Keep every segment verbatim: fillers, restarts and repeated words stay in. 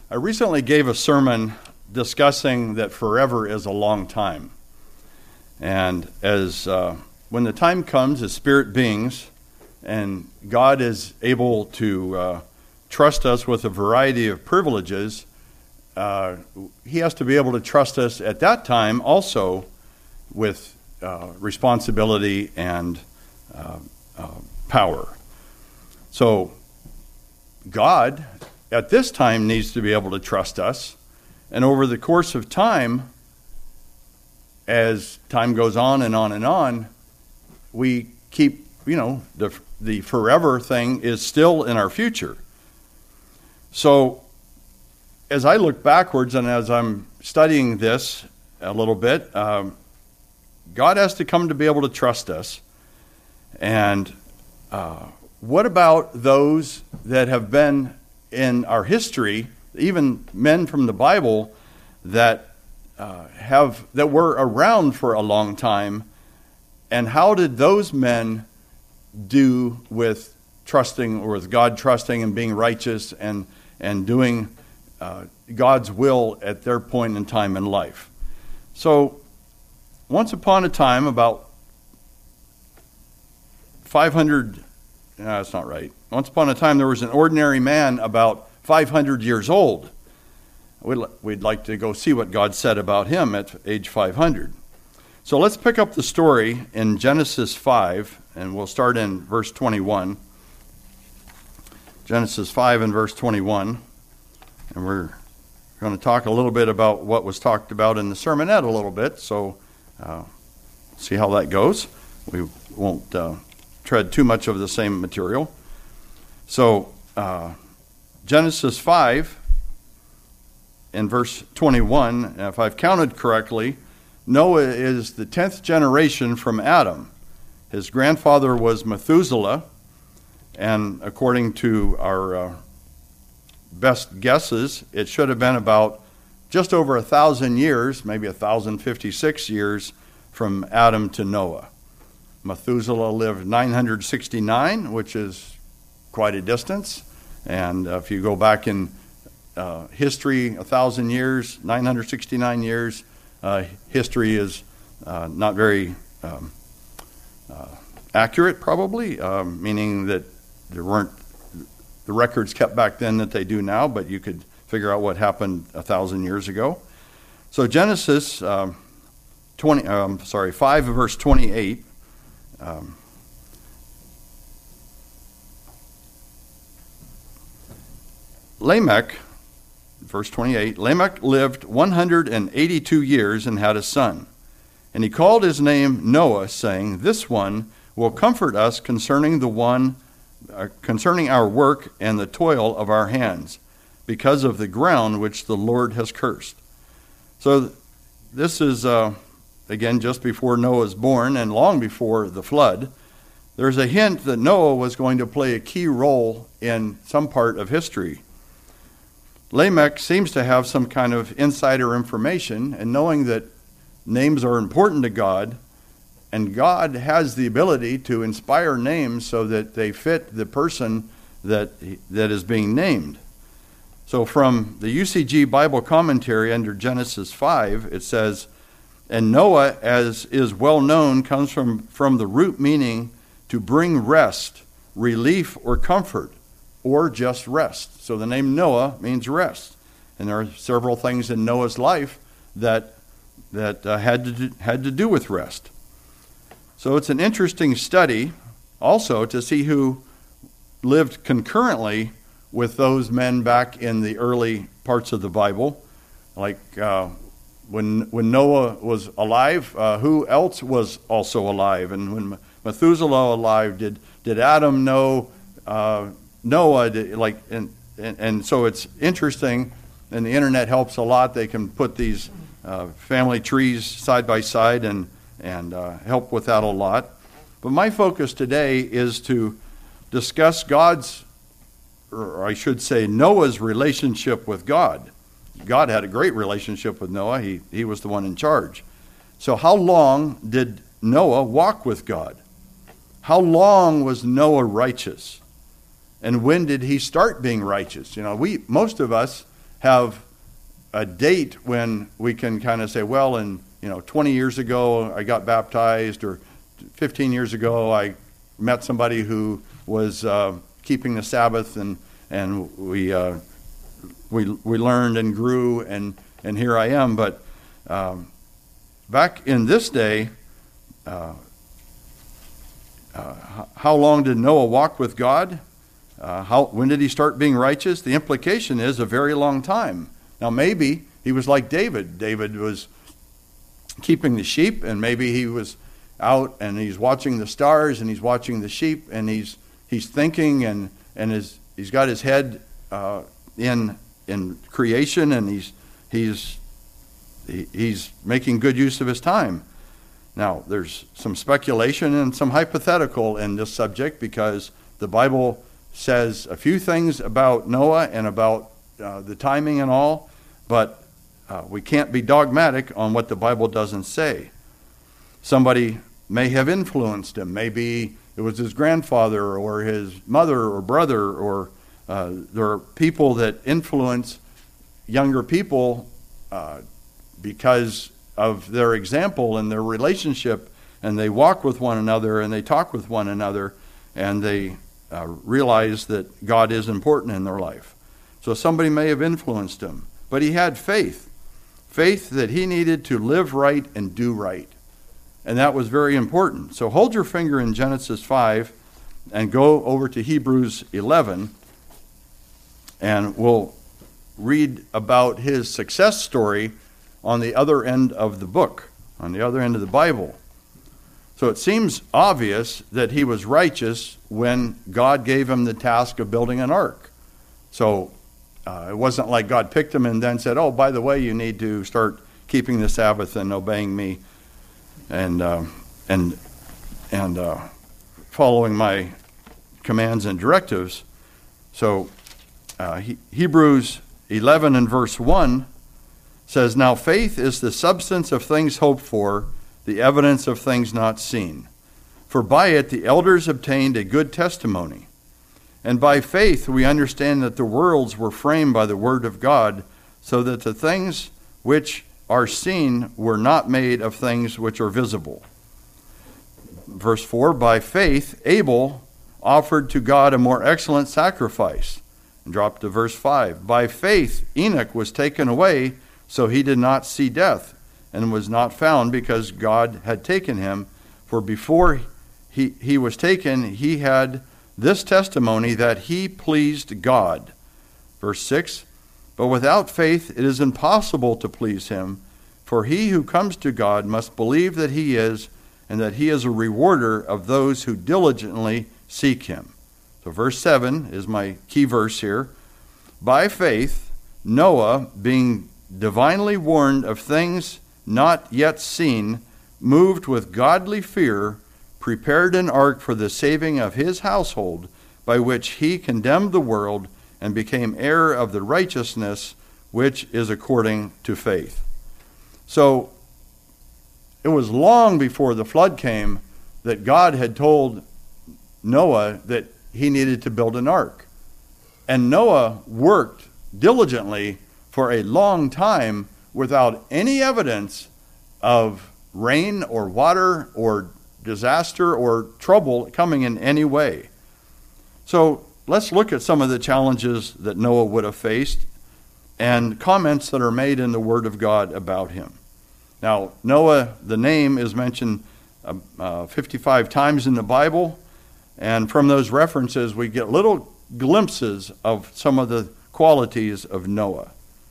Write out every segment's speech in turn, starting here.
I recently gave a sermon discussing that forever is a long time. And as uh, when the time comes as spirit beings, and God is able to uh, trust us with a variety of privileges, uh, he has to be able to trust us at that time also with uh, responsibility and uh, uh, power. So God at this time needs to be able to trust us, and over the course of time, as time goes on and on and on, we keep, you know, the the forever thing is still in our future. So as I look backwards and as I'm studying this a little bit, um, God has to come to be able to trust us. And uh, what about those that have been in our history, even men from the Bible that uh, have that were around for a long time, and how did those men do with trusting, or with God trusting and being righteous and and doing uh, God's will at their point in time in life? So, once upon a time, about five hundred, no, that's not right. Once upon a time, there was an ordinary man about five hundred years old. We'd, we'd like to go see what God said about him at age five hundred. So let's pick up the story in Genesis five, and we'll start in verse twenty-one. Genesis five and verse twenty-one. And we're going to talk a little bit about what was talked about in the sermonette a little bit, so uh, see how that goes. We won't uh, tread too much of the same material. So, uh, Genesis five, in verse twenty-one, if I've counted correctly, Noah is the tenth generation from Adam. His grandfather was Methuselah, and according to our uh, best guesses, it should have been about just over a thousand years, maybe a thousand fifty-six years from Adam to Noah. Methuselah lived nine hundred sixty-nine, which is quite a distance. And uh, if you go back in uh, history, a thousand years, nine hundred sixty-nine years, uh, history is uh, not very um, uh, accurate, probably, um, meaning that there weren't the records kept back then that they do now, but you could figure out what happened a thousand years ago. So Genesis um, twenty, um, sorry, five verse twenty-eight. Um, Lamech, verse twenty-eight, Lamech lived one hundred eighty-two years and had a son. And he called his name Noah, saying, "This one will comfort us concerning the one, uh, concerning our work and the toil of our hands, because of the ground which the Lord has cursed." So this is, uh, again, just before Noah was born and long before the flood. There's a hint that Noah was going to play a key role in some part of history. Lamech seems to have some kind of insider information, and knowing that names are important to God, and God has the ability to inspire names so that they fit the person that that is being named. So from the U C G Bible commentary under Genesis five, it says, "And Noah, as is well known, comes from, from the root meaning to bring rest, relief, or comfort, or just rest." So the name Noah means rest. And there are several things in Noah's life that that uh, had to do, had to do with rest. So it's an interesting study also to see who lived concurrently with those men back in the early parts of the Bible. Like uh, when when Noah was alive, uh, who else was also alive? And when Methuselah alive, did did Adam know uh, Noah? Did, like and, and and so it's interesting, and the internet helps a lot. They can put these uh, family trees side by side and and uh, help with that a lot. But my focus today is to discuss God's, or I should say Noah's relationship with God. God had a great relationship with Noah. He he was the one in charge. So how long did Noah walk with God? How long was Noah righteous? And when did he start being righteous? You know, we most of us have a date when we can kind of say, well, in you know, twenty years ago I got baptized, or fifteen years ago I met somebody who was uh, keeping the Sabbath, and and we uh, we we learned and grew, and and here I am. But um, back in this day, uh, uh, how long did Noah walk with God? Uh, how when did he start being righteous? The implication is a very long time. Now maybe he was like David. David was keeping the sheep, and maybe he was out and he's watching the stars and he's watching the sheep, and he's he's thinking, and and his he's got his head uh, in in creation, and he's he's he, he's making good use of his time. Now there's some speculation and some hypothetical in this subject, because the Bible says a few things about Noah and about uh, the timing and all, but Uh, we can't be dogmatic on what the Bible doesn't say. Somebody may have influenced him. Maybe it was his grandfather or his mother or brother, or uh, there are people that influence younger people uh, because of their example and their relationship, and they walk with one another and they talk with one another, and they uh, realize that God is important in their life. So somebody may have influenced him, but he had faith. Faith that he needed to live right and do right. And that was very important. So hold your finger in Genesis five and go over to Hebrews eleven, and we'll read about his success story on the other end of the book, on the other end of the Bible. So it seems obvious that he was righteous when God gave him the task of building an ark. So Uh, it wasn't like God picked him and then said, oh, by the way, you need to start keeping the Sabbath and obeying me and uh, and and uh, following my commands and directives. So uh, he, Hebrews eleven and verse one says, now faith is the substance of things hoped for, the evidence of things not seen. For by it the elders obtained a good testimony. And by faith we understand that the worlds were framed by the word of God, so that the things which are seen were not made of things which are visible. Verse four, by faith Abel offered to God a more excellent sacrifice. And drop to verse five. By faith Enoch was taken away, so he did not see death, and was not found, because God had taken him. For before he, he was taken, he had this testimony, that he pleased God. Verse six, but without faith it is impossible to please him, for he who comes to God must believe that he is, and that he is a rewarder of those who diligently seek him. So verse seven is my key verse here. By faith Noah, being divinely warned of things not yet seen, moved with godly fear, prepared an ark for the saving of his household, by which he condemned the world and became heir of the righteousness which is according to faith. So it was long before the flood came that God had told Noah that he needed to build an ark. And Noah worked diligently for a long time without any evidence of rain or water or disaster or trouble coming in any way. So let's look at some of the challenges that Noah would have faced and comments that are made in the Word of God about him. Now, Noah, the name is mentioned uh, uh, fifty-five times in the Bible, and from those references we get little glimpses of some of the qualities of Noah.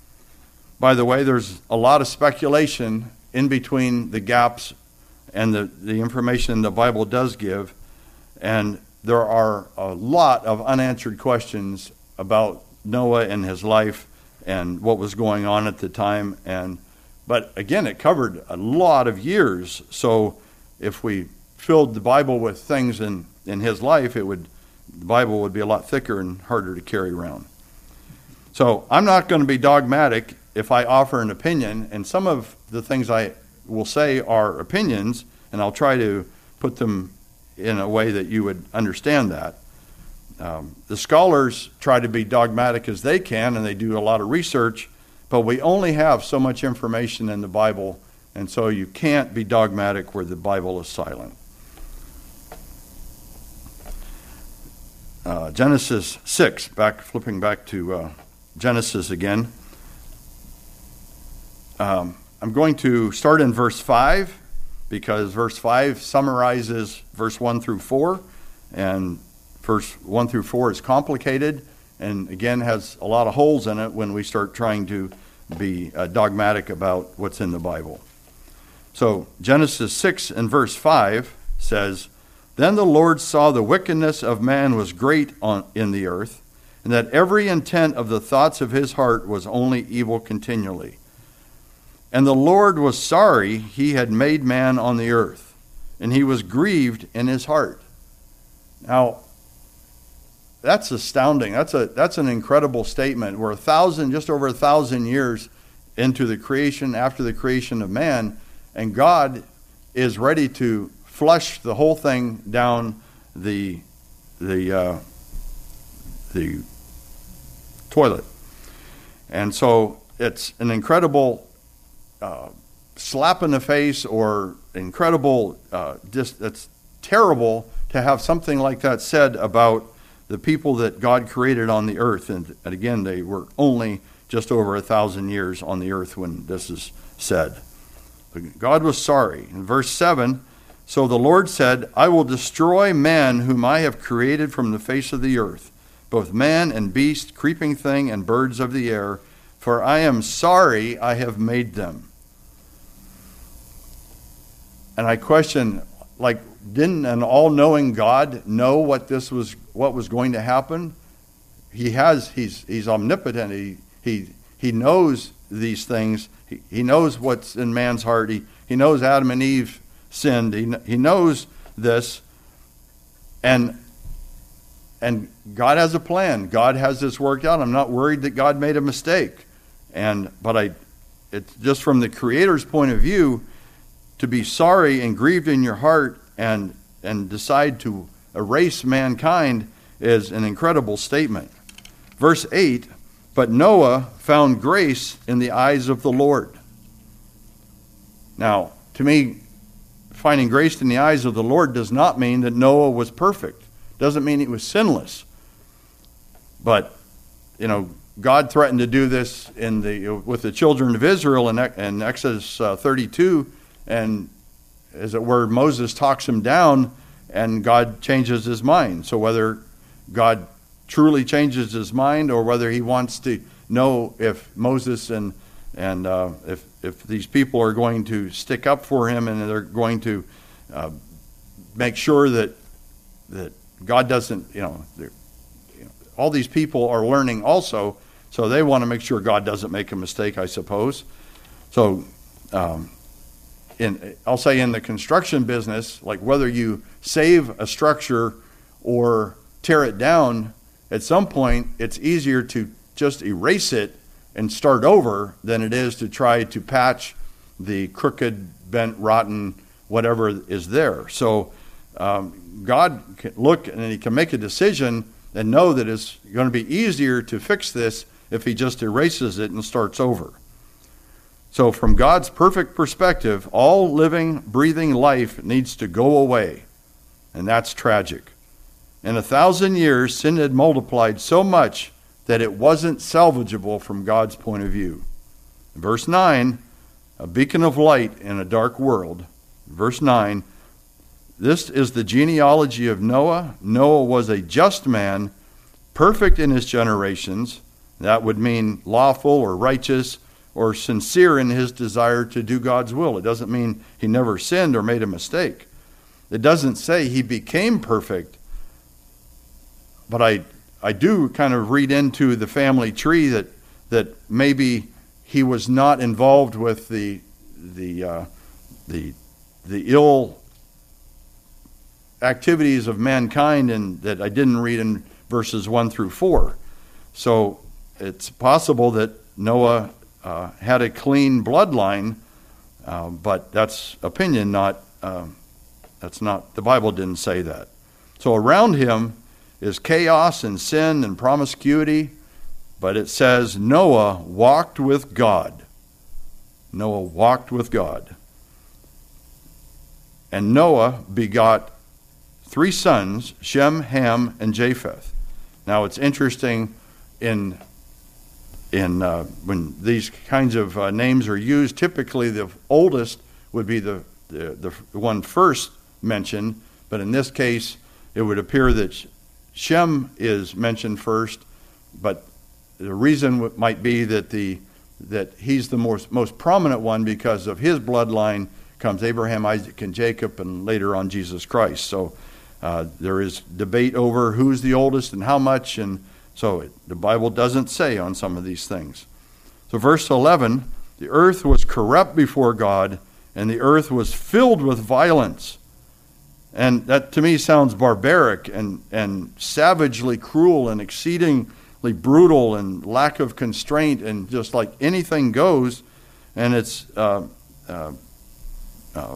By the way, there's a lot of speculation in between the gaps and the, the information the Bible does give. And there are a lot of unanswered questions about Noah and his life and what was going on at the time. And but again, it covered a lot of years. So if we filled the Bible with things in, in his life, it would the Bible would be a lot thicker and harder to carry around. So I'm not going to be dogmatic if I offer an opinion, and some of the things I will say are opinions, and I'll try to put them in a way that you would understand that. um, the scholars try to be dogmatic as they can, and they do a lot of research, but we only have so much information in the Bible, and so you can't be dogmatic where the Bible is silent. Uh, Genesis six, back flipping back to uh, Genesis again. Um, I'm going to start in verse five, because verse five summarizes verse one through four, and verse one through four is complicated, and again has a lot of holes in it when we start trying to be uh, dogmatic about what's in the Bible. So Genesis six and verse five says, "Then the Lord saw the wickedness of man was great on, in the earth, and that every intent of the thoughts of his heart was only evil continually. And the Lord was sorry he had made man on the earth, and he was grieved in his heart." Now, that's astounding. That's a that's an incredible statement. We're a thousand, just over a thousand years into the creation, after the creation of man, and God is ready to flush the whole thing down the the uh, the toilet. And so it's an incredible uh, slap in the face, or incredible. Uh, just it's terrible to have something like that said about the people that God created on the earth. And, and again, they were only just over a thousand years on the earth when this is said. But God was sorry. In verse seven, "So the Lord said, I will destroy man whom I have created from the face of the earth, both man and beast, creeping thing, and birds of the air, for I am sorry I have made them." And I question, like, didn't an all-knowing God know what this was, what was going to happen? He has. He's he's omnipotent. He he he knows these things. He he knows what's in man's heart. He he knows Adam and Eve sinned. He he knows this, and and God has a plan. God has this worked out. I'm not worried that God made a mistake, and but I, it's just from the Creator's point of view, to be sorry and grieved in your heart and and decide to erase mankind is an incredible statement. Verse eight, "But Noah found grace in the eyes of the Lord." Now, to me, finding grace in the eyes of the Lord does not mean that Noah was perfect. Doesn't mean he was sinless. But, you know, God threatened to do this in the with the children of Israel in, in Exodus uh, thirty-two, and as it were, Moses talks him down, and God changes his mind. So whether God truly changes his mind, or whether he wants to know if Moses and and uh, if if these people are going to stick up for him, and they're going to uh, make sure that that God doesn't, you know, you know, all these people are learning also, so they want to make sure God doesn't make a mistake, I suppose. So. Um, In, I'll say in the construction business, like whether you save a structure or tear it down, at some point it's easier to just erase it and start over than it is to try to patch the crooked, bent, rotten, whatever is there. So um, God can look and he can make a decision and know that it's going to be easier to fix this if he just erases it and starts over. So from God's perfect perspective, all living, breathing life needs to go away. And that's tragic. In a thousand years, sin had multiplied so much that it wasn't salvageable from God's point of view. Verse nine, a beacon of light in a dark world. Verse nine, "This is the genealogy of Noah. Noah was a just man, perfect in his generations." That would mean lawful or righteous, or sincere in his desire to do God's will. It doesn't mean he never sinned or made a mistake. It doesn't say he became perfect. But I I do kind of read into the family tree that that maybe he was not involved with the the uh, the the ill activities of mankind, and that I didn't read in verses one through four. So it's possible that Noah Uh, had a clean bloodline, uh, but that's opinion, not uh, that's not the Bible didn't say that. So around him is chaos and sin and promiscuity, but it says Noah walked with God. Noah walked with God. And Noah begot three sons, Shem, Ham, and Japheth. Now it's interesting in in uh, when these kinds of uh, names are used, typically the oldest would be the, the, the one first mentioned, but in this case it would appear that Shem is mentioned first, but the reason might be that the that he's the most, most prominent one because of his bloodline comes Abraham, Isaac, and Jacob, and later on Jesus Christ. So uh, there is debate over who's the oldest and how much, and so it, the Bible doesn't say on some of these things. So verse eleven, the earth was corrupt before God, and the earth was filled with violence. And that to me sounds barbaric and, and savagely cruel and exceedingly brutal and lack of constraint and just like anything goes. And it's, uh, uh, uh,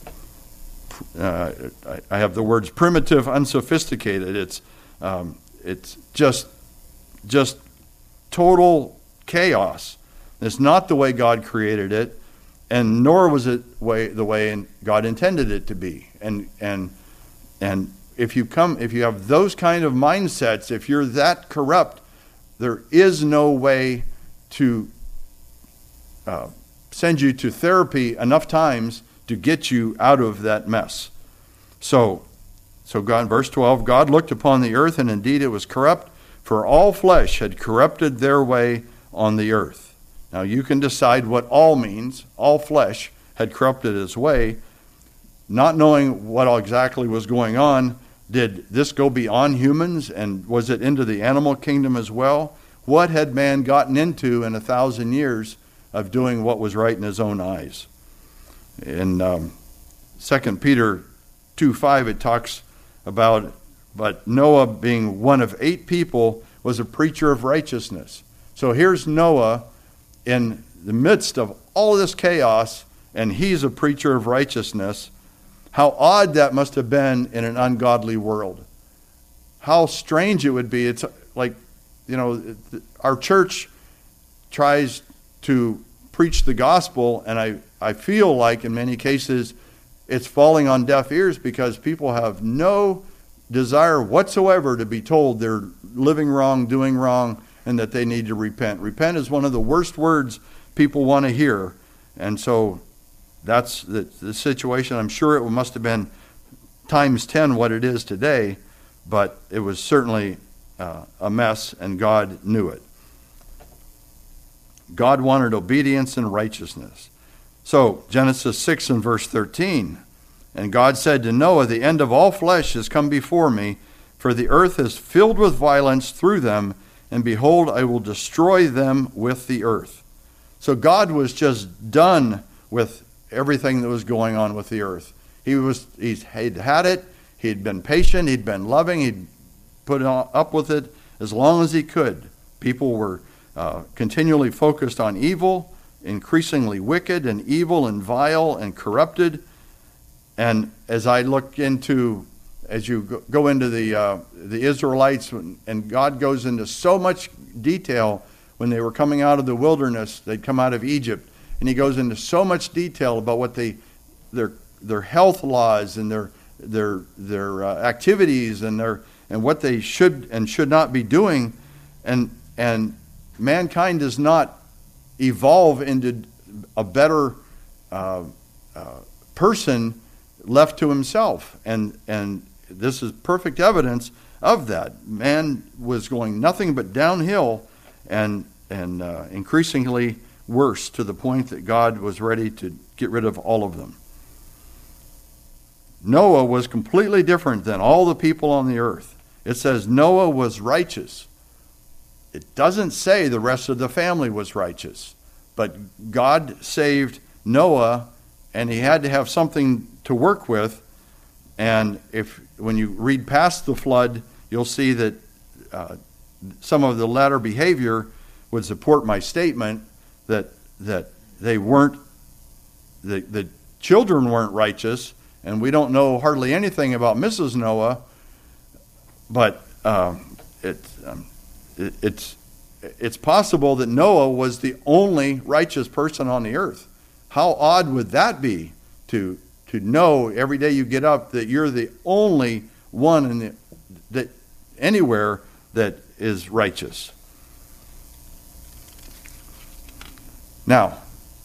uh, I have the words primitive, unsophisticated. It's, um, it's just, just total chaos. It's not the way God created it. And nor was it way, the way God intended it to be. And and and if you come, if you have those kind of mindsets, if you're that corrupt, there is no way to uh, send you to therapy enough times to get you out of that mess. So, so God, verse twelve, God looked upon the earth, and indeed it was corrupt, for all flesh had corrupted their way on the earth. Now you can decide what all means. All flesh had corrupted its way. Not knowing what exactly was going on, did this go beyond humans, and was it into the animal kingdom as well? What had man gotten into in a thousand years of doing what was right in his own eyes? In um, Second Peter two five, it talks about, but Noah, being one of eight people, was a preacher of righteousness. So here's Noah in the midst of all of this chaos, and he's a preacher of righteousness. How odd that must have been in an ungodly world. How strange it would be. It's like, you know, our church tries to preach the gospel, and I, I feel like in many cases it's falling on deaf ears because people have no desire whatsoever to be told they're living wrong, doing wrong, and that they need to repent. Repent is one of the worst words people want to hear. And so that's the, the situation. I'm sure it must have been times ten what it is today, but it was certainly uh, a mess, and God knew it. God wanted obedience and righteousness. So Genesis six and verse thirteen, and God said to Noah, the end of all flesh has come before me, for the earth is filled with violence through them, and behold, I will destroy them with the earth. So God was just done with everything that was going on with the earth. He was, he'd had it, he'd been patient, he'd been loving, he'd put up with it as long as he could. People were uh, continually focused on evil, increasingly wicked and evil and vile and corrupted. And as I look into As you go into the uh, the Israelites, and God goes into so much detail when they were coming out of the wilderness, they'd come out of Egypt, and he goes into so much detail about what they, their their health laws and their their their uh, activities and their and what they should and should not be doing, and and mankind does not evolve into a better uh, uh, person left to himself, and and. This is perfect evidence of that. Man was going nothing but downhill and and uh, increasingly worse, to the point that God was ready to get rid of all of them. Noah was completely different than all the people on the earth. It says Noah was righteous. It doesn't say the rest of the family was righteous, but God saved Noah, and he had to have something to work with. And if when you read past the flood, you'll see that uh, some of the latter behavior would support my statement that that they weren't, the, the children weren't righteous, and we don't know hardly anything about Missus Noah, but uh, it, um, it, it's it's possible that Noah was the only righteous person on the earth. How odd would that be to to know every day you get up that you're the only one in the, that anywhere that is righteous. Now,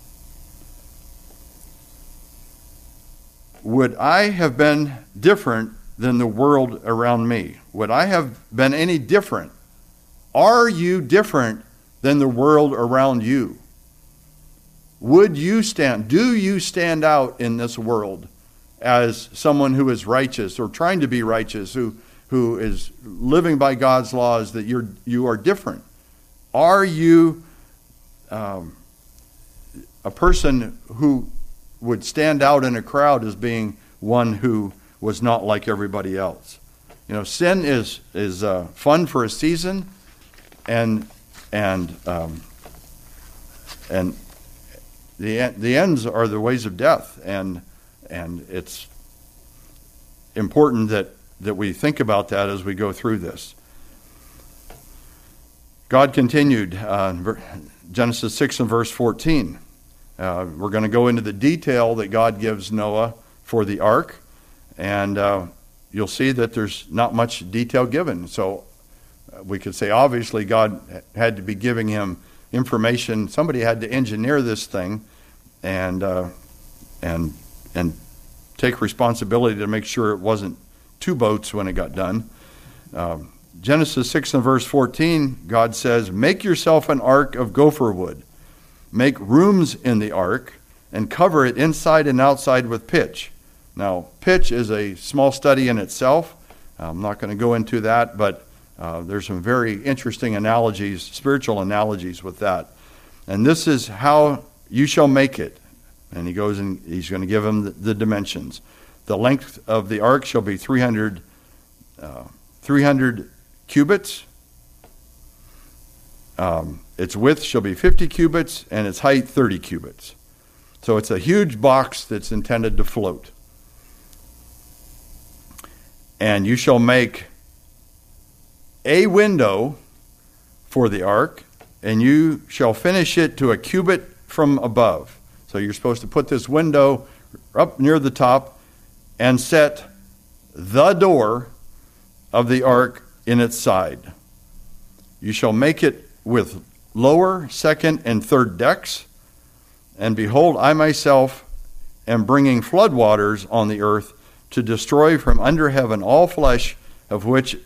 would I have been different than the world around me? Would I have been any different? Are you different than the world around you? Would you stand, do you stand out in this world as someone who is righteous or trying to be righteous, who, who is living by God's laws, that you're, you are different? Are you um, a person who would stand out in a crowd as being one who was not like everybody else? You know, sin is is uh, fun for a season, and and um, and the the ends are the ways of death, and and it's important that that we think about that as we go through this. God continued, uh, Genesis six and verse fourteen. Uh, we're going to go into the detail that God gives Noah for the ark, and uh, you'll see that there's not much detail given. So uh, we could say obviously God had to be giving him information. Somebody had to engineer this thing and uh, and and take responsibility to make sure it wasn't two boats when it got done. Um, Genesis six and verse fourteen, God says, "Make yourself an ark of gopher wood. Make rooms in the ark and cover it inside and outside with pitch." Now, pitch is a small study in itself. I'm not going to go into that, but uh, there's some very interesting analogies, spiritual analogies with that. And this is how you shall make it. And he goes and he's going to give him the, the dimensions. The length of the ark shall be three hundred, uh, three hundred cubits. Um, its width shall be fifty cubits, and its height thirty cubits. So it's a huge box that's intended to float. And you shall make a window for the ark, and you shall finish it to a cubit from above. So you're supposed to put this window up near the top and set the door of the ark in its side. You shall make it with lower, second, and third decks. And behold, I myself am bringing floodwaters on the earth to destroy from under heaven all flesh, of which,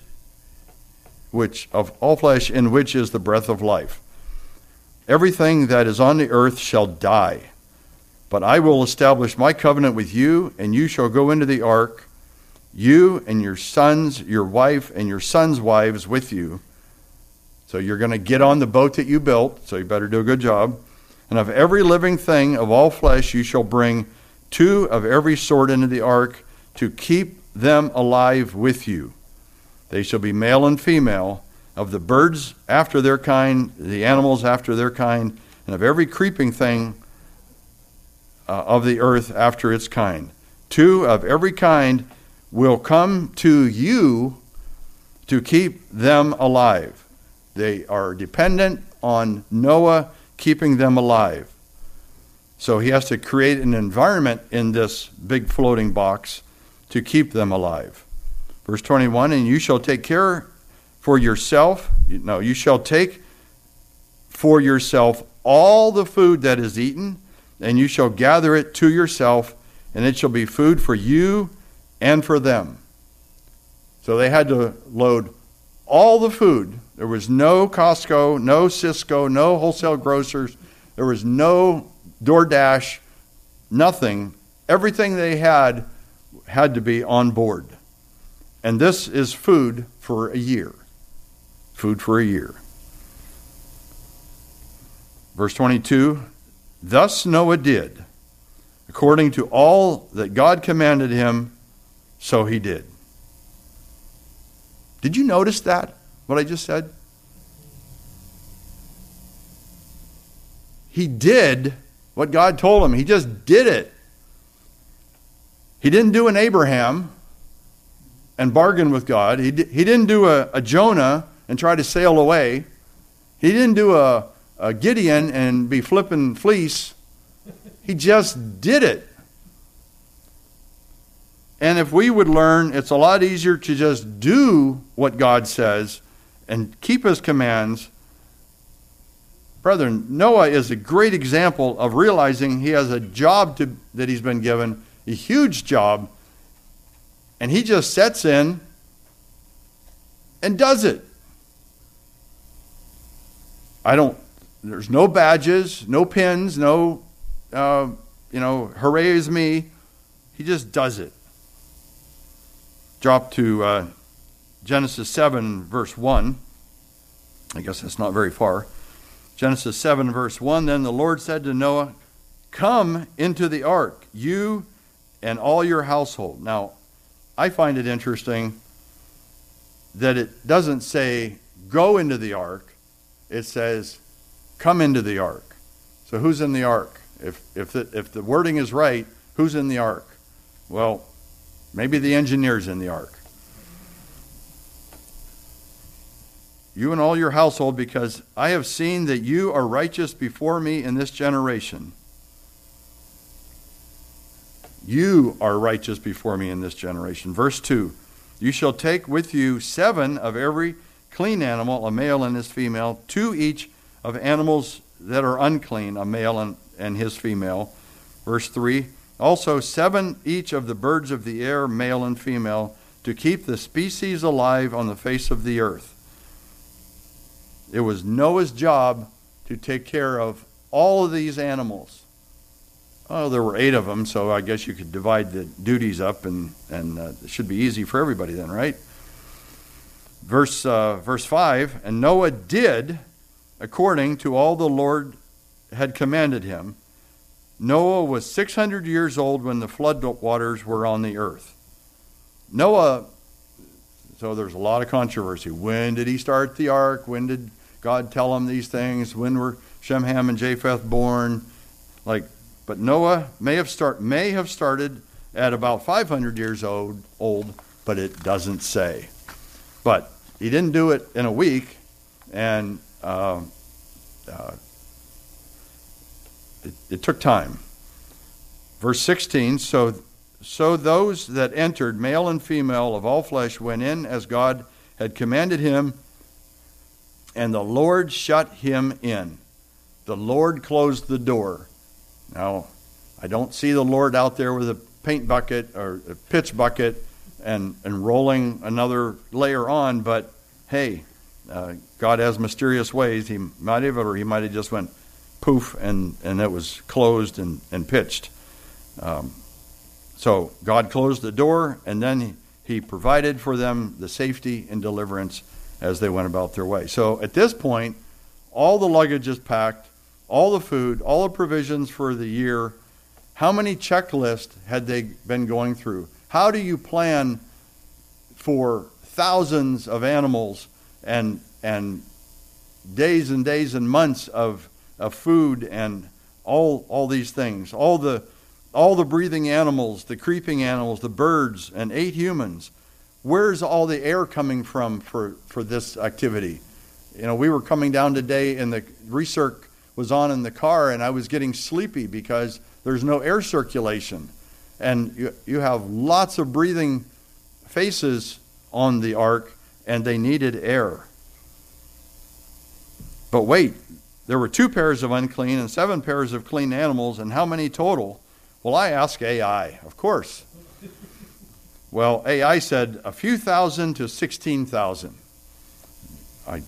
which of all flesh in which is the breath of life. Everything that is on the earth shall die. But I will establish my covenant with you, and you shall go into the ark, you and your sons, your wife, and your sons' wives with you. So you're going to get on the boat that you built, so you better do a good job. And of every living thing of all flesh you shall bring two of every sort into the ark, to keep them alive with you. They shall be male and female, of the birds after their kind, the animals after their kind, and of every creeping thing uh, of the earth after its kind. Two of every kind will come to you to keep them alive. They are dependent on Noah keeping them alive. So he has to create an environment in this big floating box to keep them alive. Verse twenty-one, and you shall take care for yourself, no, you shall take for yourself all the food that is eaten, and you shall gather it to yourself, and it shall be food for you and for them. So they had to load all the food. There was no Costco, no Cisco, no wholesale grocers. There was no DoorDash, nothing. Everything they had had to be on board. And this is food for a year. Food for a year. Verse twenty-two, thus Noah did, according to all that God commanded him, so he did. Did you notice that, what I just said? He did what God told him. He just did it. He didn't do an Abraham and bargain with God. He, di- he didn't do a, a Jonah and try to sail away. He didn't do a, a Gideon and be flipping fleece. He just did it. And if we would learn, it's a lot easier to just do what God says and keep his commands. Brethren, Noah is a great example of realizing he has a job to, that he's been given, a huge job, and he just sets in and does it. I don't, there's no badges, no pins, no, uh, you know, hooray is me. He just does it. Drop to uh, Genesis seven, verse one. I guess that's not very far. Genesis seven, verse one, then the Lord said to Noah, come into the ark, you and all your household. Now, I find it interesting that it doesn't say go into the ark. It says come into the ark. So who's in the ark? If, if, the, if the wording is right, who's in the ark? Well, maybe the engineer's in the ark. You and all your household, because I have seen that you are righteous before me in this generation. You are righteous before me in this generation. Verse two, you shall take with you seven of every clean animal, a male and his female, two each of animals that are unclean, a male and, and his female. Verse three, also seven each of the birds of the air, male and female, to keep the species alive on the face of the earth. It was Noah's job to take care of all of these animals. Oh, there were eight of them, so I guess you could divide the duties up, and, and uh, it should be easy for everybody then, right? Verse, uh, verse five, and Noah did according to all the Lord had commanded him. Noah was six hundred years old when the flood waters were on the earth. Noah, so there's a lot of controversy. When did he start the ark? When did God tell him these things? When were Shem, Ham, and Japheth born? Like, but Noah may have start may have started at about five hundred years old, old, but it doesn't say. But he didn't do it in a week, and uh, uh, it, it took time. Verse sixteen, so, so those that entered, male and female of all flesh, went in as God had commanded him, and the Lord shut him in. The Lord closed the door. Now, I don't see the Lord out there with a paint bucket or a pitch bucket and, and rolling another layer on, but hey, uh, God has mysterious ways. He might have, or he might have just went poof, and, and it was closed and, and pitched. Um, so God closed the door, and then he, he provided for them the safety and deliverance as they went about their way. So at this point, all the luggage is packed, all the food, all the provisions for the year. How many checklists had they been going through? How do you plan for thousands of animals and and days and days and months of, of food and all all these things? All the all the breathing animals, the creeping animals, the birds, and eight humans. Where's all the air coming from for, for this activity? You know, we were coming down today and the recirc was on in the car, and I was getting sleepy because there's no air circulation. And you, you have lots of breathing faces on the ark, and they needed air. But wait, there were two pairs of unclean and seven pairs of clean animals, and how many total? Well, I asked A I, of course. Well, A I said a few thousand to sixteen thousand. I,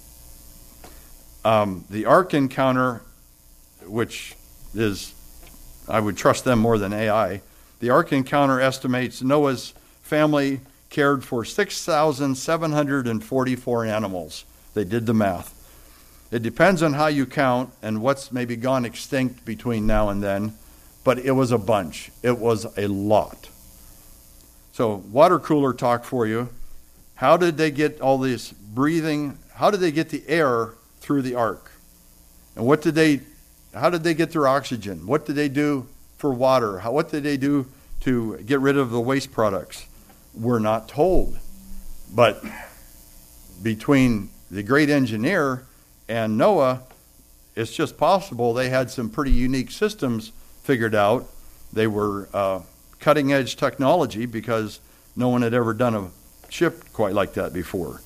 um, the Ark Encounter, which is, I would trust them more than A I. The Ark Encounter estimates Noah's family cared for six thousand seven hundred forty-four animals. They did the math. It depends on how you count and what's maybe gone extinct between now and then, but it was a bunch. It was a lot. So, water cooler talk for you. How did they get all this breathing? How did they get the air through the ark? And what did they, how did they get their oxygen? What did they do for water? How, what did they do to get rid of the waste products? we're not told. But between the great engineer and Noah, it's just possible they had some pretty unique systems figured out. They were uh, cutting edge technology because no one had ever done a ship quite like that before.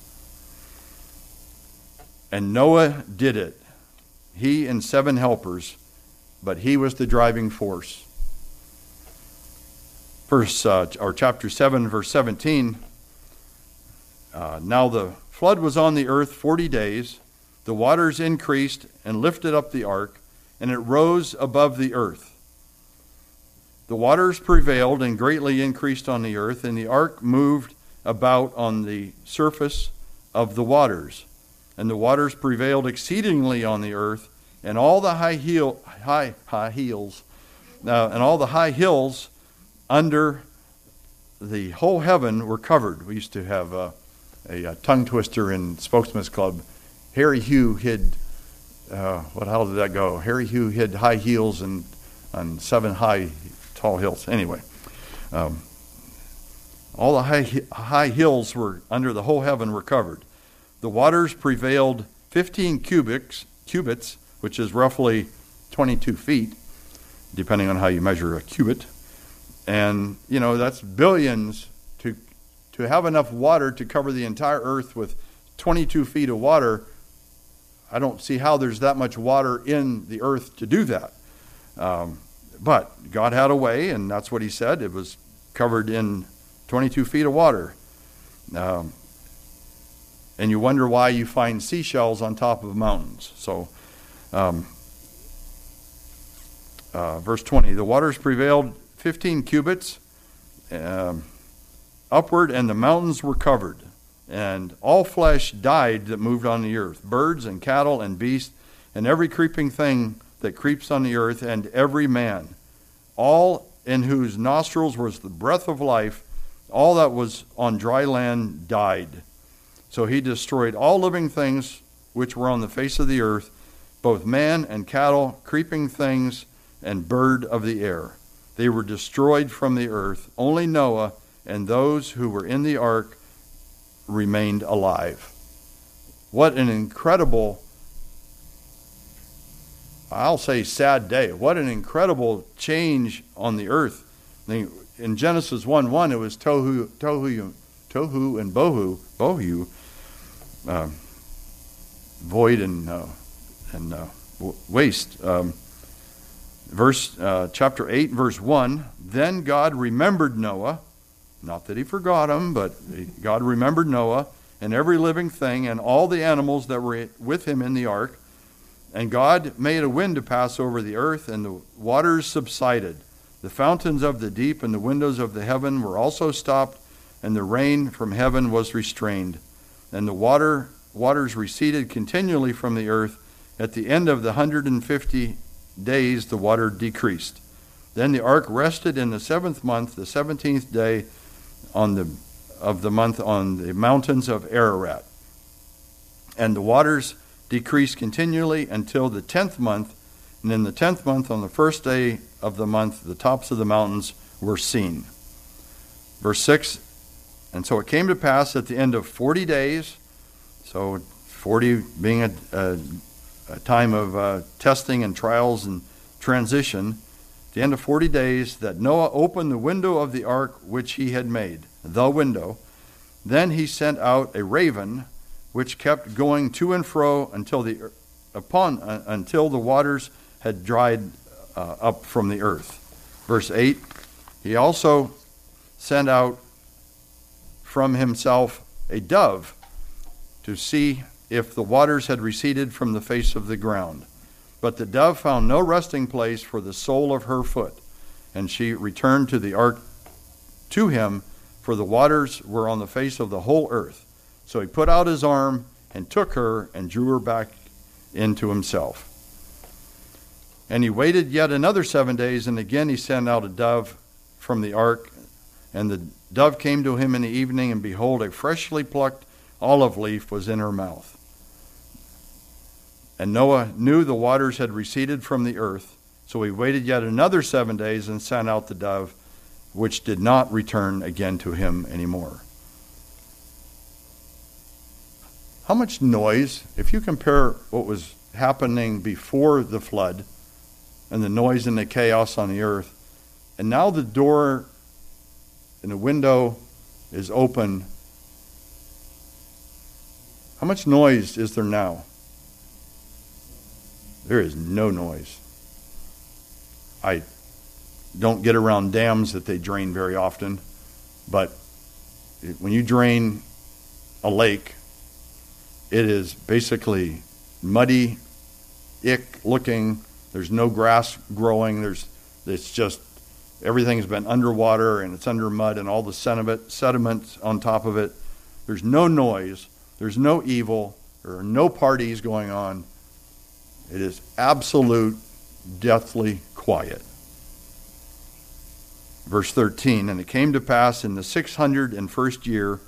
And Noah did it. He and seven helpers, but he was the driving force. Verse, uh, or chapter seven, verse seventeen. Uh, now the flood was on the earth forty days. The waters increased and lifted up the ark, and it rose above the earth. The waters prevailed and greatly increased on the earth, and the ark moved about on the surface of the waters. And the waters prevailed exceedingly on the earth, and all the high heel, high high hills, uh, and all the high hills under the whole heaven were covered. We used to have uh, a, a tongue twister in Spokesman's Club. Harry Hugh hid. Uh, what how did that go? Harry Hugh hid high heels and on seven high tall hills. Anyway, um, all the high high hills were under the whole heaven were covered. The waters prevailed fifteen cubits, cubits, which is roughly twenty-two feet, depending on how you measure a cubit. And, you know, that's billions to to have enough water to cover the entire earth with twenty-two feet of water. I don't see how there's that much water in the earth to do that. Um, but God had a way, and that's what he said. It was covered in twenty-two feet of water. Um, and you wonder why you find seashells on top of mountains. So, um, uh, verse twenty, the waters prevailed fifteen cubits um, upward, and the mountains were covered. And all flesh died that moved on the earth, birds and cattle and beasts, and every creeping thing that creeps on the earth, and every man, all in whose nostrils was the breath of life, all that was on dry land died. So he destroyed all living things which were on the face of the earth, both man and cattle, creeping things, and bird of the air. They were destroyed from the earth. Only Noah and those who were in the ark remained alive. What an incredible, I'll say sad day. What an incredible change on the earth. In Genesis one one, it was tohu, tohu, tohu and bohu, bohu, uh, void and uh, and uh, waste. Um, verse uh, chapter eight, verse one. Then God remembered Noah. Not that he forgot him, but God remembered Noah and every living thing and all the animals that were with him in the ark. And God made a wind to pass over the earth, and the waters subsided. The fountains of the deep and the windows of the heaven were also stopped, and the rain from heaven was restrained. And the water waters receded continually from the earth. At the end of the hundred and fifty days, the water decreased. Then the ark rested in the seventh month, the seventeenth day on the of the month on the mountains of Ararat. And the waters decreased continually until the tenth month, and in the tenth month, on the first day of the month, the tops of the mountains were seen. Verse six, and so it came to pass at the end of forty days, so forty being a, a, a time of uh, testing and trials and transition, at the end of forty days, that Noah opened the window of the ark which he had made, the window. Then he sent out a raven, which kept going to and fro until the upon uh, until the waters had dried uh, up from the earth. Verse eight. He also sent out from himself a dove to see if the waters had receded from the face of the ground. But the dove found no resting place for the sole of her foot, and she returned to the ark to him, for the waters were on the face of the whole earth. So he put out his arm and took her and drew her back into himself. And he waited yet another seven days, and again he sent out a dove from the ark. And the dove came to him in the evening, and behold, a freshly plucked olive leaf was in her mouth. And Noah knew the waters had receded from the earth, so he waited yet another seven days and sent out the dove. which did not return again to him anymore. How much noise, if you compare what was happening before the flood and the noise and the chaos on the earth, and now the door and the window is open, how much noise is there now? There is no noise. I don't get around dams that they drain very often, but when you drain a lake, it is basically muddy, ick looking. There's no grass growing. There's, it's just, everything's been underwater and it's under mud and all the sediment, sediment on top of it. There's no noise. There's no evil. There are no parties going on. It is absolute, deathly quiet. Verse thirteen, and it came to pass in the six hundred and first year,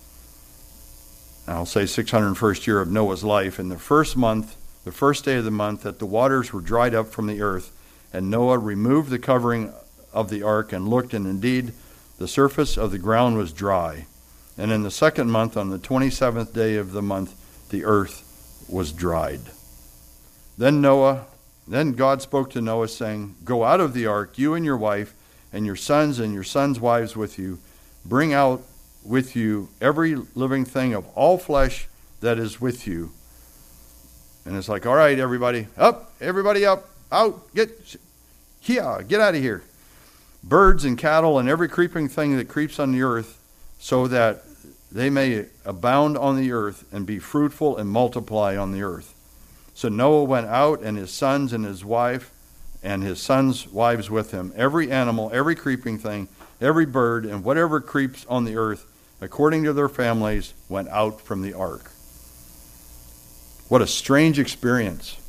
I'll say six hundred and first year of Noah's life, in the first month, the first day of the month, that the waters were dried up from the earth, and Noah removed the covering of the ark and looked, and indeed the surface of the ground was dry. And in the second month, on the twenty-seventh day of the month, the earth was dried. Then Noah, then God spoke to Noah, saying, go out of the ark, you and your wife, and your sons and your sons' wives with you. Bring out with you every living thing of all flesh that is with you. And it's like, all right, everybody, up, everybody up, out, get, here, get out of here. Birds and cattle and every creeping thing that creeps on the earth, so that they may abound on the earth and be fruitful and multiply on the earth. So Noah went out, and his sons and his wife and his sons' wives with him. Every animal, every creeping thing, every bird, and whatever creeps on the earth, according to their families, went out from the ark. What a strange experience.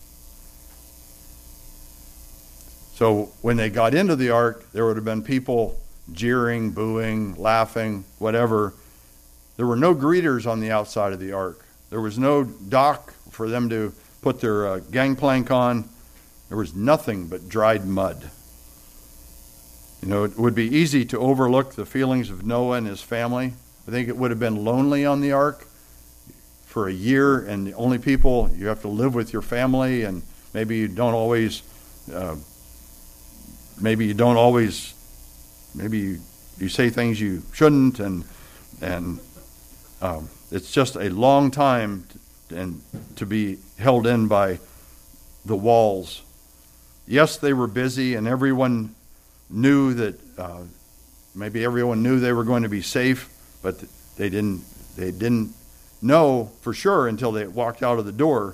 So when they got into the ark, there would have been people jeering, booing, laughing, whatever. There were no greeters on the outside of the ark. There was no dock for them to put their uh, gangplank on. There was nothing but dried mud. You know, it would be easy to overlook the feelings of Noah and his family. I think it would have been lonely on the ark for a year, and the only people, you have to live with your family, and maybe you don't always, uh, maybe you don't always, maybe you, you say things you shouldn't, and and um, it's just a long time to, and to be held in by the walls. Yes, they were busy, and everyone knew that uh, maybe everyone knew they were going to be safe, but they didn't. They didn't know for sure until they walked out of the door.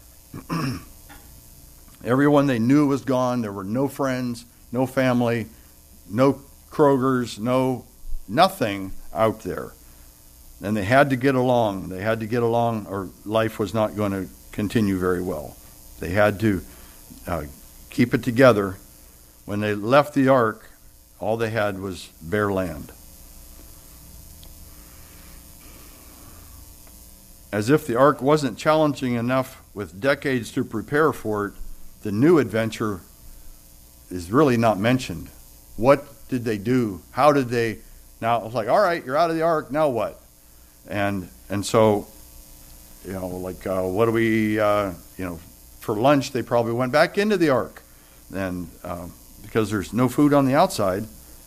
Everyone they knew was gone. There were no friends, no family, no Krogers, no nothing out there, and they had to get along. They had to get along, or life was not going to continue very well. They had to uh, keep it together. When they left the ark, all they had was bare land. As if the ark wasn't challenging enough with decades to prepare for it, the new adventure is really not mentioned. What did they do? How did they? Now it's like, all right, you're out of the ark. Now what? And and so, you know, like uh, what do we? Uh, you know, for lunch they probably went back into the ark, and um, because there's no food on the outside,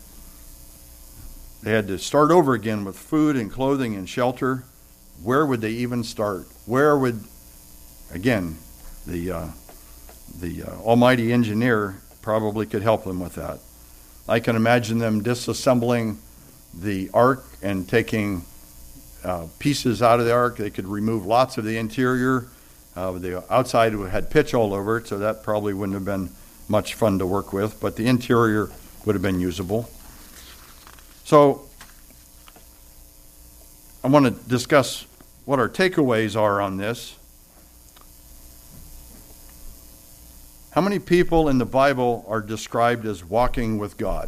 they had to start over again with food and clothing and shelter. Where would they even start? Where would, again, the uh, the uh, almighty engineer probably could help them with that. I can imagine them disassembling the ark and taking uh, pieces out of the ark. They could remove lots of the interior. Uh, the outside had pitch all over it, so that probably wouldn't have been much fun to work with, but the interior would have been usable. So I want to discuss what our takeaways are on this. How many people in the Bible are described as walking with God?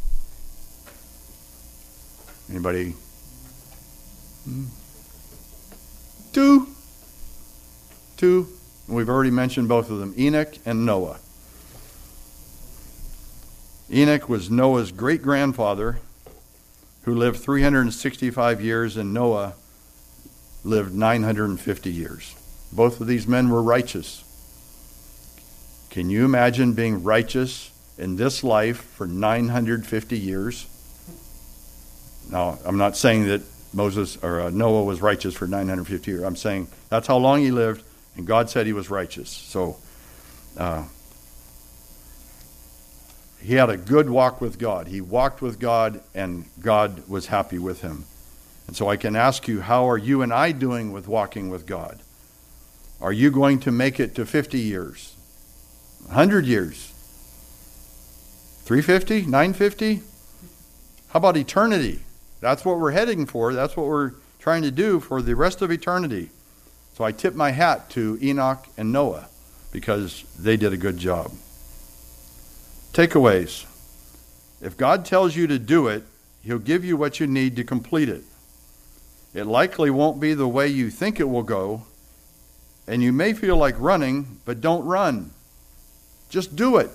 Anybody? Hmm. Two. Two. We've already mentioned both of them, Enoch and Noah. Enoch was Noah's great-grandfather who lived three hundred sixty-five years, and Noah lived nine hundred fifty years. Both of these men were righteous. Can you imagine being righteous in this life for nine hundred fifty years? Now, I'm not saying that Moses or uh, Noah was righteous for nine hundred fifty years. I'm saying that's how long he lived, and God said he was righteous. So uh, he had a good walk with God. He walked with God, and God was happy with him. And so I can ask you, how are you and I doing with walking with God? Are you going to make it to fifty years? one hundred years? three fifty? nine fifty? How about eternity? That's what we're heading for. That's what we're trying to do for the rest of eternity. So I tip my hat to Enoch and Noah because they did a good job. Takeaways. If God tells you to do it, he'll give you what you need to complete it. It likely won't be the way you think it will go, and you may feel like running, but don't run. Just do it.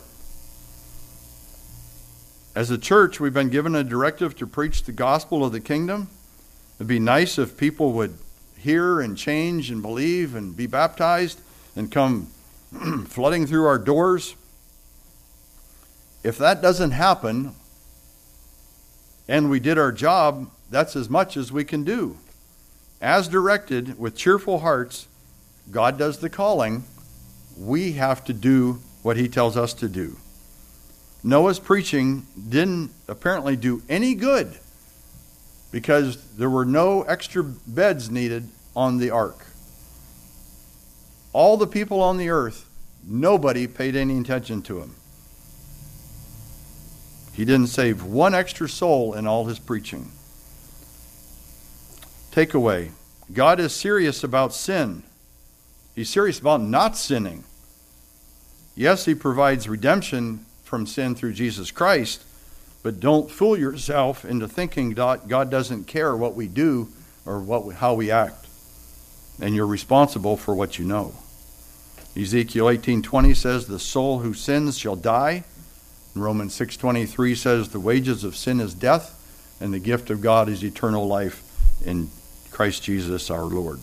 As a church, we've been given a directive to preach the gospel of the kingdom. It'd be nice if people would hear and change and believe and be baptized and come flooding through our doors. If that doesn't happen, and we did our job, that's as much as we can do. As directed, with cheerful hearts, God does the calling. We have to do what he tells us to do. Noah's preaching didn't apparently do any good because there were no extra beds needed on the ark. All the people on the earth, nobody paid any attention to him. He didn't save one extra soul in all his preaching. Takeaway. God is serious about sin. He's serious about not sinning. Yes, he provides redemption from sin through Jesus Christ, but don't fool yourself into thinking that God doesn't care what we do or what we, how we act. And you're responsible for what you know. Ezekiel eighteen twenty says, the soul who sins shall die. And Romans six twenty-three says, the wages of sin is death, and the gift of God is eternal life in Christ Jesus our Lord.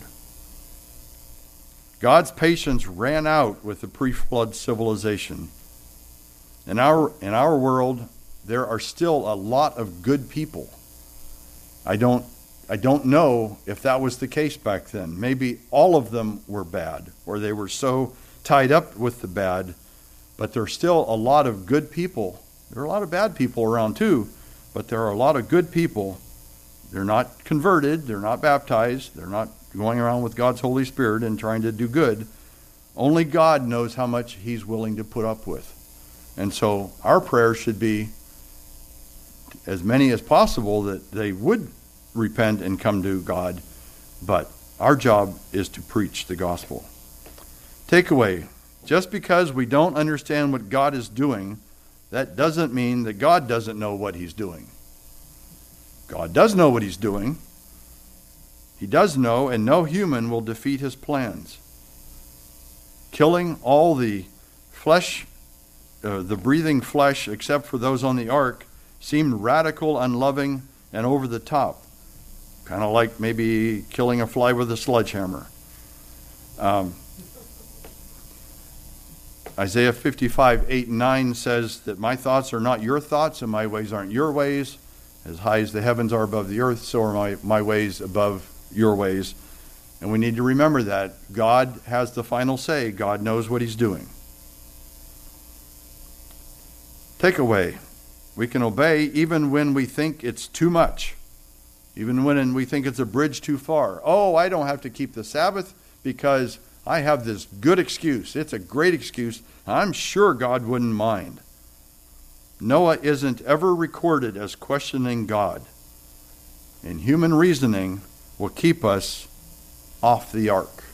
God's patience ran out with the pre-flood civilization. In our, in our world, there are still a lot of good people. I don't, I don't know if that was the case back then. Maybe all of them were bad, or they were so tied up with the bad, but there's still a lot of good people. There are a lot of bad people around too, but there are a lot of good people. They're not converted, they're not baptized, they're not going around with God's Holy Spirit and trying to do good. Only God knows how much he's willing to put up with. And so our prayer should be as many as possible that they would repent and come to God. But our job is to preach the gospel. Takeaway. Just because we don't understand what God is doing, that doesn't mean that God doesn't know what he's doing. God does know what he's doing. He does know, and no human will defeat his plans. Killing all the flesh Uh, the breathing flesh, except for those on the ark, seemed radical, unloving, and over the top. Kind of like maybe killing a fly with a sledgehammer. Um, Isaiah fifty-five, eight and nine says that my thoughts are not your thoughts, and my ways aren't your ways. As high as the heavens are above the earth, so are my, my ways above your ways. And we need to remember that. God has the final say. God knows what he's doing. Takeaway. We can obey even when we think it's too much. Even when we think it's a bridge too far. Oh, I don't have to keep the Sabbath because I have this good excuse. It's a great excuse. I'm sure God wouldn't mind. Noah isn't ever recorded as questioning God. And human reasoning will keep us off the ark.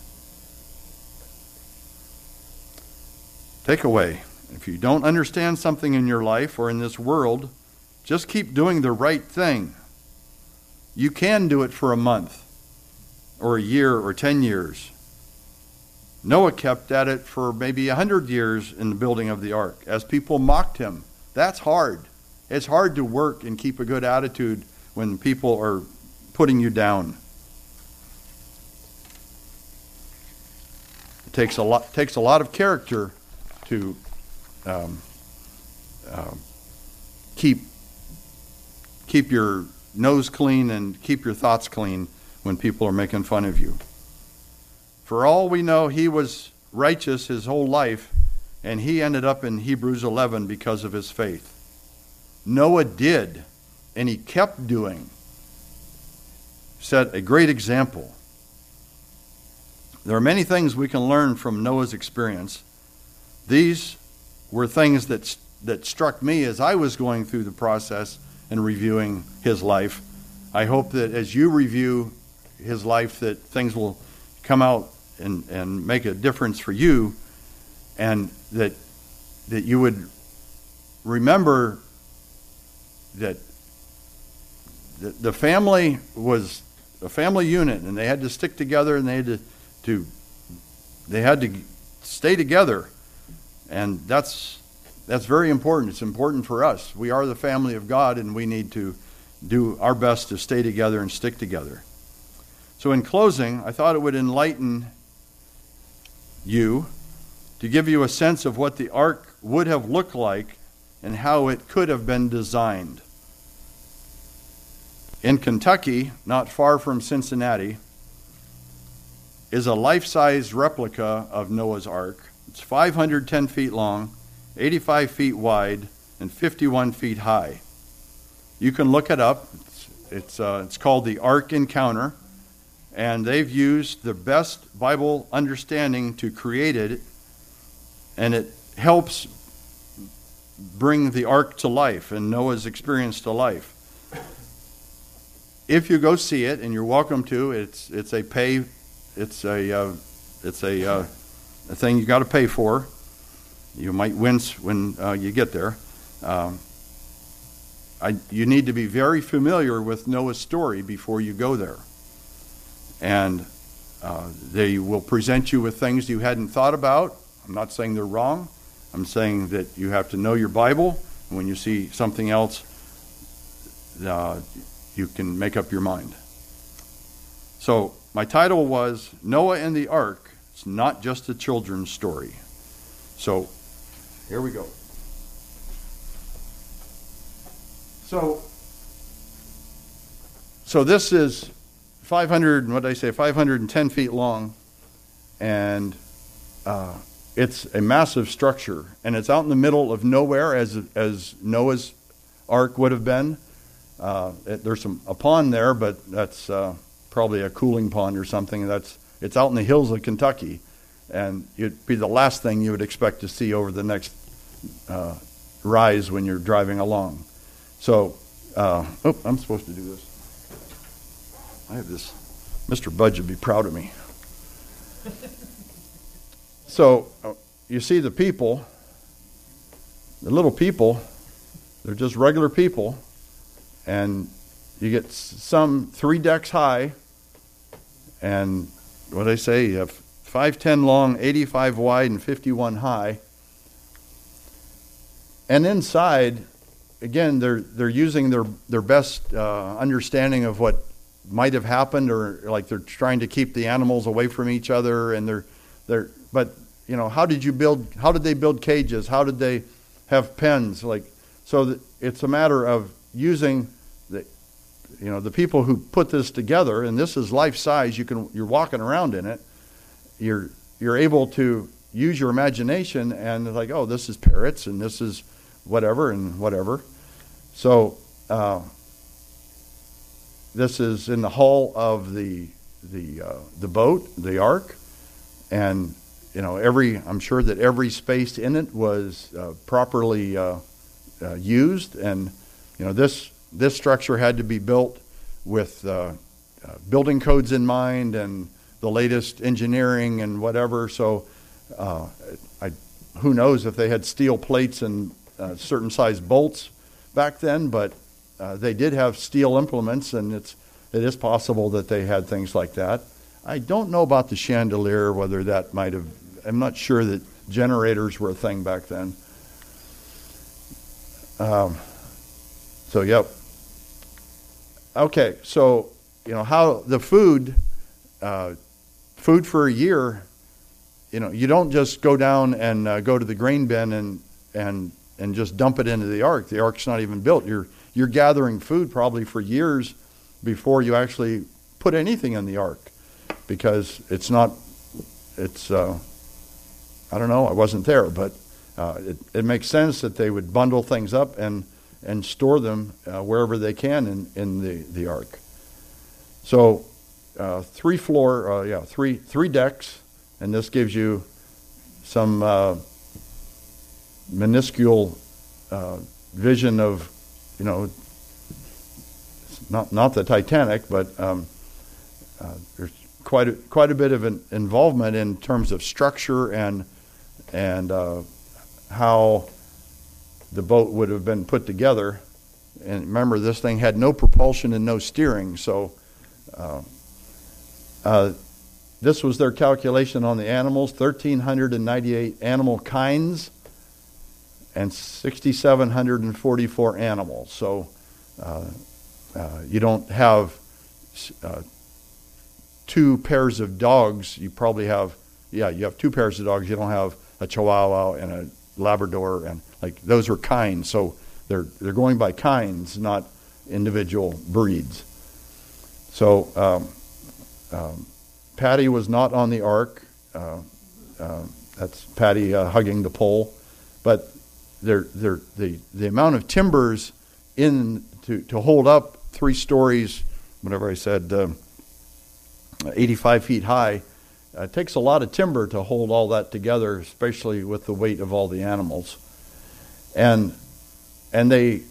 Takeaway. If you don't understand something in your life or in this world, just keep doing the right thing. You can do it for a month or a year or ten years. Noah kept at it for maybe a hundred years in the building of the ark as people mocked him. That's hard. It's hard to work and keep a good attitude when people are putting you down. It takes a lot takes a lot of character to um, uh, keep keep your nose clean and keep your thoughts clean when people are making fun of you. For all we know, he was righteous his whole life, and he ended up in Hebrews eleven because of his faith. Noah did, and he kept doing. Set a great example. There are many things we can learn from Noah's experience. These were things that that struck me as I was going through the process and reviewing his life. I hope that as you review his life, that things will come out and, and make a difference for you, and that that you would remember that the, the family was a family unit, and they had to stick together, and they had to, to they had to stay together, and that's that's very important. It's important for us. We are the family of God, and we need to do our best to stay together and stick together. So in closing, I thought it would enlighten you to give you a sense of what the ark would have looked like and how it could have been designed. In Kentucky, not far from Cincinnati, is a life-size replica of Noah's Ark. It's five hundred ten feet long, eighty-five feet wide, and fifty-one feet high. You can look it up. It's, it's, uh, it's called the Ark Encounter, and they've used the best Bible understanding to create it, and it helps bring the ark to life and Noah's experience to life. If you go see it, and you're welcome to, it's it's a pay, it's a uh, it's a uh, a thing you got to pay for. You might wince when uh, you get there. Um, I, you need to be very familiar with Noah's story before you go there, and uh, they will present you with things you hadn't thought about. I'm not saying they're wrong. I'm saying that you have to know your Bible, and when you see something else, uh, you can make up your mind. So my title was Noah and the Ark. It's not just a children's story. So here we go. So, so this is five hundred, what did I say, five hundred ten feet long, and uh, it's a massive structure, and it's out in the middle of nowhere, as as Noah's Ark would have been. Uh, it, there's some a pond there, but that's uh, probably a cooling pond or something. That's it's out in the hills of Kentucky, and it'd be the last thing you would expect to see over the next uh, rise when you're driving along. So, uh, oh, I'm supposed to do this. I have this. Mister Budge would be proud of me. So, uh, you see the people, the little people, they're just regular people, and you get some three decks high, and what I say, you have five ten long, eighty-five wide, and fifty-one high. And inside, again, they're they're using their their best uh, understanding of what might have happened, or like they're trying to keep the animals away from each other, and they're they're. But you know, how did you build? How did they build cages? How did they have pens? Like so, that it's a matter of using the, you know, the people who put this together, and this is life size. You can you're walking around in it. You're you're able to use your imagination, and it's like, oh, this is parrots, and this is whatever and whatever. So uh, this is in the hull of the the uh, the boat, the ark, and you know every. I'm sure that every space in it was uh, properly uh, uh, used, and you know this this structure had to be built with uh, uh, building codes in mind and the latest engineering and whatever. So uh, I who knows if they had steel plates and Uh, certain size bolts back then, but uh, they did have steel implements, and it's it is possible that they had things like that. I don't know about the chandelier, whether that might have. I'm not sure that generators were a thing back then. Um, so, yep. Okay, so, you know, how the food, uh, food for a year, you know, you don't just go down and uh, go to the grain bin and, and, and just dump it into the ark. The ark's not even built. You're, you're gathering food probably for years before you actually put anything in the ark, because it's not, it's, uh, I don't know, I wasn't there, but uh, it, it makes sense that they would bundle things up and, and store them uh, wherever they can in, in the, the ark. So uh, three floor, uh, yeah, three, three decks, and this gives you some uh, minuscule uh, vision of, you know, not not the Titanic, but um, uh, there's quite a, quite a bit of an involvement in terms of structure and and uh, how the boat would have been put together. And remember, this thing had no propulsion and no steering, so uh, uh, this was their calculation on the animals: one thousand three hundred ninety-eight animal kinds and six thousand seven hundred forty-four animals. So uh, uh, you don't have uh, two pairs of dogs. You probably have, yeah, you have two pairs of dogs. You don't have a Chihuahua and a Labrador, and like those are kinds. So they're they're going by kinds, not individual breeds. So um, um, Patty was not on the ark. Uh, uh, that's Patty uh, hugging the pole, but they're, they're, the the amount of timbers in to to hold up three stories, whatever I said, uh, eighty-five feet high. Uh, it takes a lot of timber to hold all that together, especially with the weight of all the animals. And and they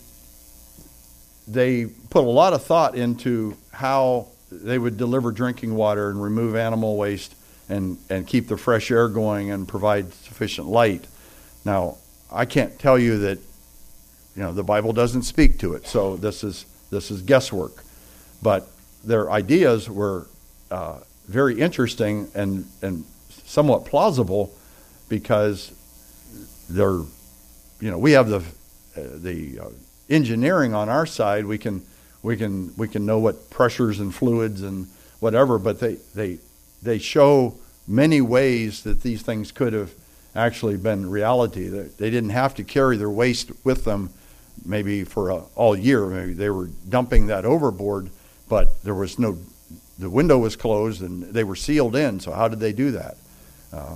they put a lot of thought into how they would deliver drinking water and remove animal waste and, and keep the fresh air going and provide sufficient light. Now, I can't tell you that, you know, the Bible doesn't speak to it, so this is this is guesswork. But their ideas were uh, very interesting and, and somewhat plausible, because they're, you know, we have the uh, the uh, engineering on our side. We can we can we can know what pressures and fluids and whatever, but they they they show many ways that these things could have actually been reality. They, they didn't have to carry their waste with them maybe for a, all year. Maybe they were dumping that overboard, but there was no, the window was closed and they were sealed in. So how did they do that? Uh,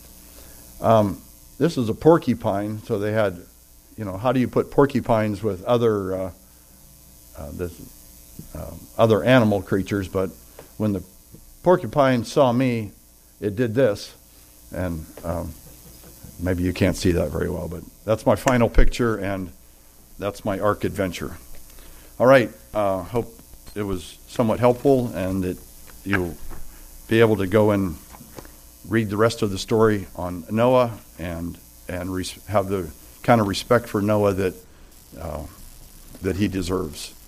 um, this is a porcupine, so they had, you know, how do you put porcupines with other uh, uh, this, uh, other animal creatures? But when the porcupine saw me, it did this, and um, maybe you can't see that very well, but that's my final picture, and that's my ark adventure. All right, uh, hope it was somewhat helpful, and that you'll be able to go and read the rest of the story on Noah, and and res- have the kind of respect for Noah that uh, that he deserves.